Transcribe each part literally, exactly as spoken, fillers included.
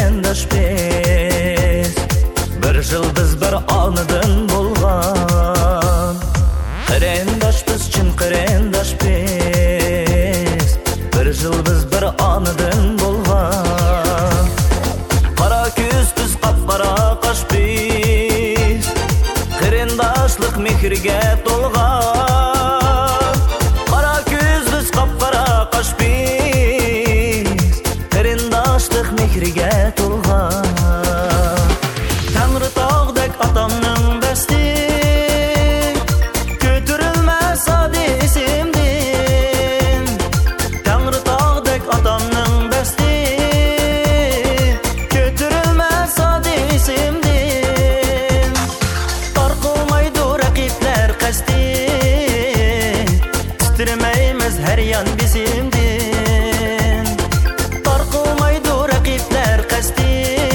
qarindosh biz, bir yil biz bir onadan bo'lgan. Qarindosh biz, chin qarindosh biz, bir yil biz bir onadan bo'lgan. Qara ko'z biz, qapqara qosh biz, qarindoshlik mehrga to'lgan. Qara ko'z biz, qapqara qosh biz, qarindoshlik mehrga to'lgan. Tangri tog'dek otamning basti, ko'tarilmas adi esimdan. Tangri tog'dek otamning basti, ko'tarilmas adi esimdan. Tarqalmaydi raqiblar qasdi, titramaymiz har yon bizimdan. Tarqalmaydi raqiblar qasdi,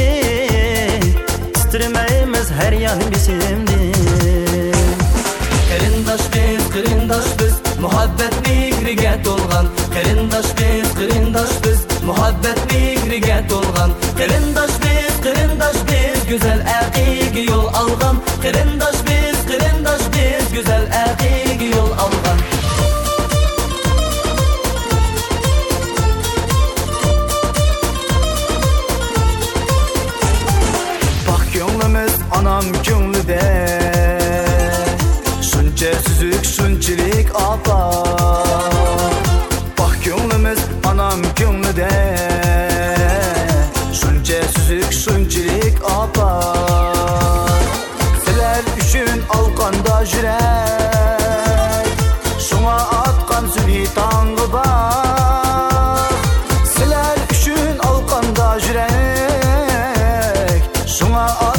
titramaymiz har yon bizimdan. Qarindosh biz, qarindosh biz, muhabbat mehriga to'lgan. Qarindosh biz, qarindosh biz, muhabbat mehriga to'lgan. Qarindosh biz, qarindosh biz, go'zal aqiga yo'l olgan. Qarindosh biz, qarindosh biz, go'zal aqiga yo'l olgan. Bak ko'nglimiz anam ko'nglida, shuncha suzuk, shunchalik opa. Bak ko'nglimiz anam ko'nglida, shuncha suzuk, shunchalik opa. Sizlar uchun olqanda yurak, shunga atqan sun'iy tong'i bor. Sizlar uchun olqanda yurak, shunga